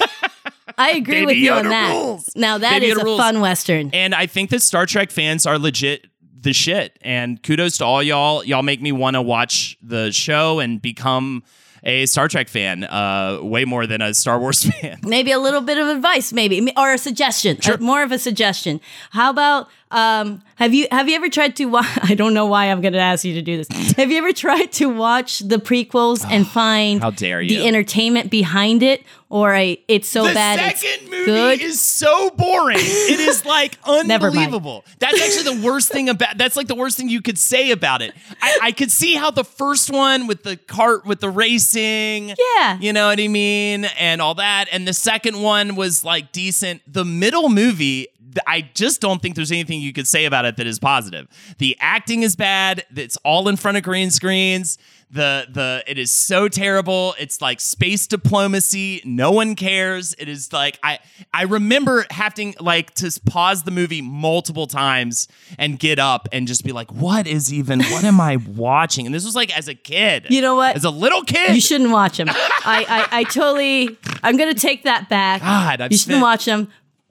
I agree Baby with you on Yoda that. rules. Now that Baby is Yoda a rules. fun Western. And I think that Star Trek fans are legit the shit. And kudos to all y'all. Y'all make me want to watch the show and become a Star Trek fan, uh, way more than a Star Wars fan. Maybe a little bit of advice, maybe, or a suggestion, Sure. uh, more of a suggestion. How about um, have you have you ever tried to? Wa- I don't know why I'm going to ask you to do this. Have you ever tried to watch the prequels and find how dare you. the entertainment behind it, or a it's so the bad second it's movie good? is so boring. It is like Never mind. unbelievable. That's actually the worst thing about. That's like the worst thing you could say about it. I, I could see how the first one with the cart with the racing, Yeah. you know what I mean, and all that, and the second one was like decent. The middle movie, I just don't think there's anything you could say about it that is positive. The acting is bad. It's all in front of green screens. The the it is so terrible. It's like space diplomacy. No one cares. It is like I I remember having like to pause the movie multiple times and get up and just be like, what is even what am I watching? And this was like as a kid. You know what? As a little kid. You shouldn't watch them. I, I I totally. I'm going to take that back. God, I've you shouldn't spent- watch them.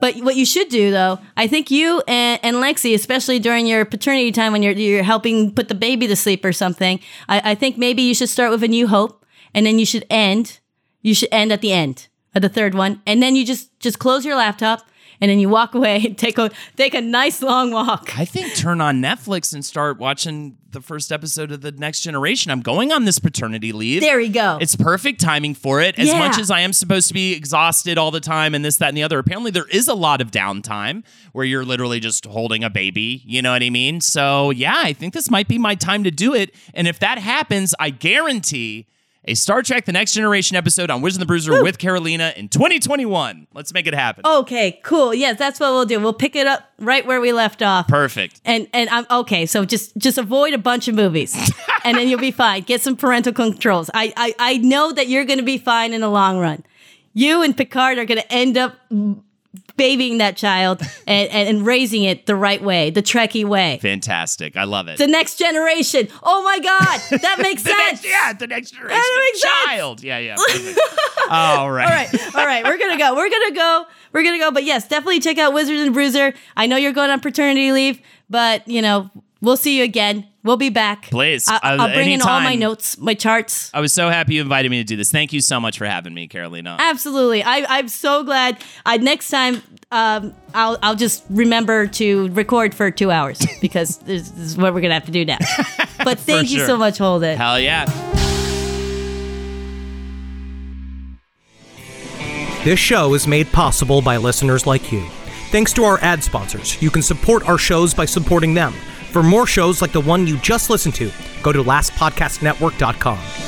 But what you should do, though, I think you and, and Lexi, especially during your paternity time when you're you're helping put the baby to sleep or something, I, I think maybe you should start with A New Hope, and then you should end. You should end at the end of the third one, and then you just just close your laptop, and then you walk away and take a take a nice long walk. I think turn on Netflix and start watching the first episode of The Next Generation. I'm going on this paternity leave. There you go. It's perfect timing for it. As Yeah. much as I am supposed to be exhausted all the time and this, that, and the other, apparently there is a lot of downtime where you're literally just holding a baby. You know what I mean? So yeah, I think this might be my time to do it. And if that happens, I guarantee a Star Trek The Next Generation episode on Wizard and the Bruiser Woo. with Carolina in twenty twenty-one. Let's make it happen. Okay, cool. Yes, that's what we'll do. We'll pick it up right where we left off. Perfect. And and I'm okay. So just just avoid a bunch of movies, and then you'll be fine. Get some parental controls. I I, I know that you're going to be fine in the long run. You and Picard are going to end up babying that child and, and, and raising it the right way, the Trekkie way. Fantastic. I love it. The Next Generation. Oh my God, that makes The sense. next, yeah, the next generation. That makes sense. Child. Yeah, yeah. Perfect. All right. All right, all right. We're gonna go. We're gonna go. We're gonna go. But yes, definitely check out Wizards and Bruiser. I know you're going on paternity leave, but you know we'll see you again. We'll be back. Please. I- Uh, I'll bring in all my anytime. notes, my charts. I was so happy you invited me to do this. Thank you so much for having me, Carolina. Absolutely. I, I'm so glad. I next time um, I'll I'll just remember to record for two hours because this, this is what we're gonna have to do now. But thank you sure. so much, Holden. Hell yeah. This show is made possible by listeners like you. Thanks to our ad sponsors, you can support our shows by supporting them. For more shows like the one you just listened to, go to last podcast network dot com.